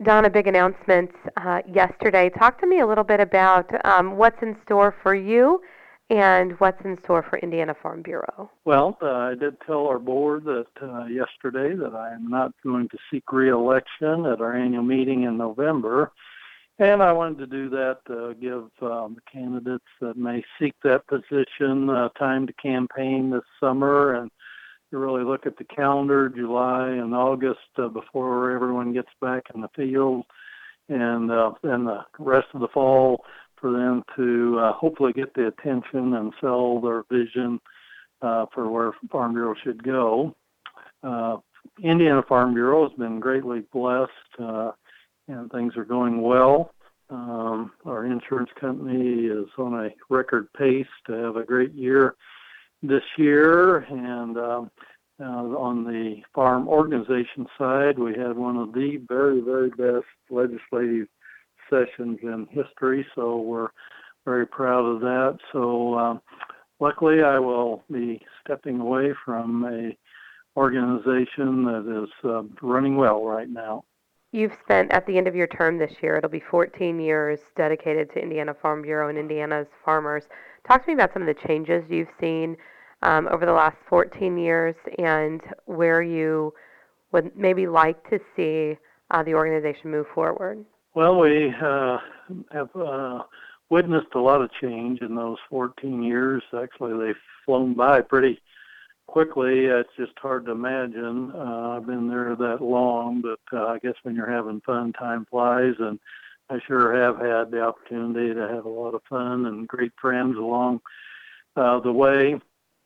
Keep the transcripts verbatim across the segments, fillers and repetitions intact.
Donna, big announcement uh, yesterday. Talk to me a little bit about um, what's in store for you and what's in store for Indiana Farm Bureau. Well, uh, I did tell our board that uh, yesterday that I am not going to seek re-election at our annual meeting in November. And I wanted to do that to give um, the candidates that may seek that position uh, time to campaign this summer and to really look at the calendar, July and August, uh, before everyone gets back in the field, and uh, then the rest of the fall for them to uh, hopefully get the attention and sell their vision uh, for where Farm Bureau should go. Uh, Indiana Farm Bureau has been greatly blessed. Uh, and things are going well. Um, our insurance company is on a record pace to have a great year this year. And um, uh, on the farm organization side, we had one of the very, very best legislative sessions in history, so we're very proud of that. So um, luckily, I will be stepping away from a organization that is uh, running well right now. You've spent, at the end of your term this year, it'll be fourteen years dedicated to Indiana Farm Bureau and Indiana's farmers. Talk to me about some of the changes you've seen um, over the last fourteen years and where you would maybe like to see uh, the organization move forward. Well, we uh, have uh, witnessed a lot of change in those fourteen years. Actually, they've flown by pretty quickly. It's just hard to imagine. Uh, I've been there that long, but uh, I guess when you're having fun, time flies, and I sure have had the opportunity to have a lot of fun and great friends along uh, the way.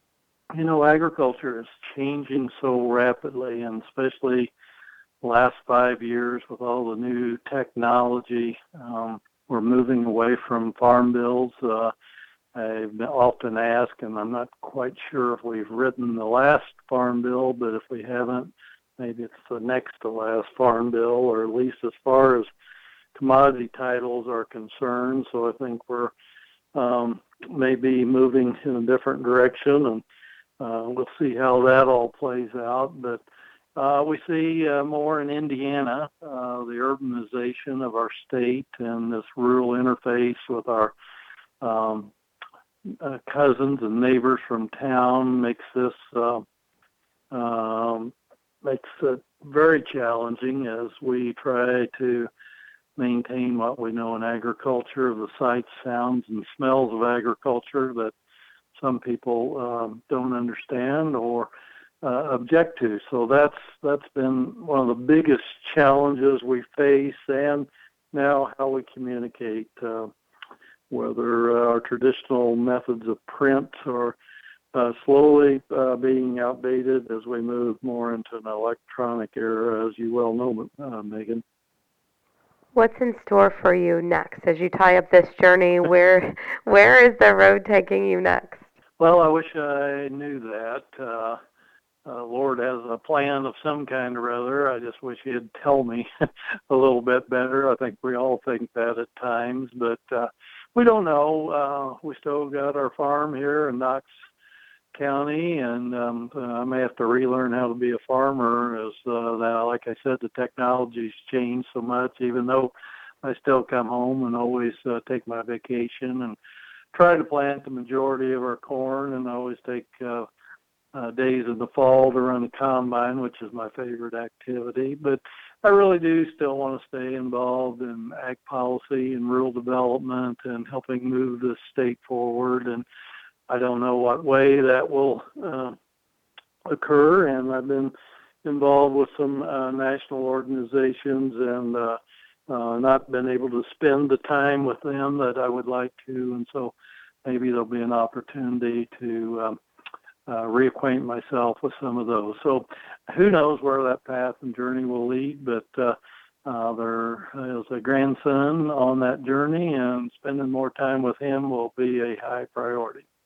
You know, agriculture is changing so rapidly, and especially the last five years with all the new technology. Um, we're moving away from farm bills. Uh, I've been often asked, and I'm not quite sure if we've written the last farm bill, but if we haven't, maybe it's the next to last farm bill, or at least as far as commodity titles are concerned. So I think we're um, maybe moving in a different direction, and uh, we'll see how that all plays out. But uh, we see uh, more in Indiana, uh, the urbanization of our state and this rural interface with our um, Uh, cousins and neighbors from town makes this uh, um, makes it very challenging as we try to maintain what we know in agriculture, the sights, sounds, and smells of agriculture that some people um, don't understand or uh, object to. So that's that's been one of the biggest challenges we face, and now how we communicate. Uh, whether uh, our traditional methods of print are uh, slowly uh, being outdated as we move more into an electronic era, as you well know, uh, Megan. What's in store for you next as you tie up this journey? Where where is the road taking you next? Well, I wish I knew that. Uh, uh, Lord has a plan of some kind or other. I just wish he'd tell me a little bit better. I think we all think that at times, but uh, we don't know. Uh, we still got our farm here in Knox County, and um, I may have to relearn how to be a farmer as, uh, that, like I said, the technology's changed so much, even though I still come home and always uh, take my vacation and try to plant the majority of our corn, and I always take uh, uh, days in the fall to run the combine, which is my favorite activity. But I really do still want to stay involved in ag policy and rural development and helping move the state forward. And I don't know what way that will uh, occur. And I've been involved with some uh, national organizations and uh, uh, not been able to spend the time with them that I would like to. And so maybe there'll be an opportunity to um, uh, reacquaint myself with some of those. So who knows where that path and journey will lead, but uh, uh, there is a grandson on that journey, and spending more time with him will be a high priority.